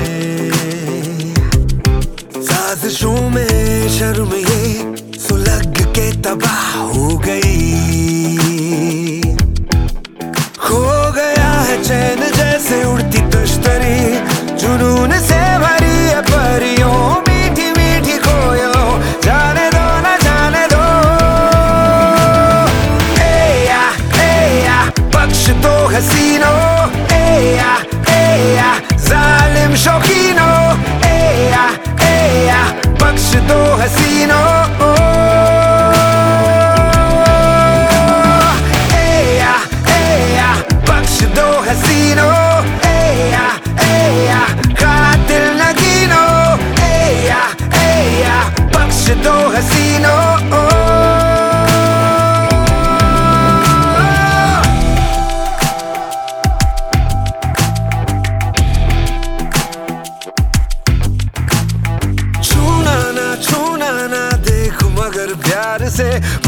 साजिशों में शर्म ये सुलग के तबाह हो गई। खो गया है चैन जैसे उड़ती तश्तरी, जुनून से भरी है परियों मीठी मीठी कोयलों। जाने दो ना जाने दो, ए या बख्श दो हसीनों, ए या जालिम शौकीनों, ए या बख्श दो हसीनों। बख्श दो हसीनों, ए या कातिल नगीनों, ए या बख्श दो हसीनों। छूना ना देख मगर प्यार से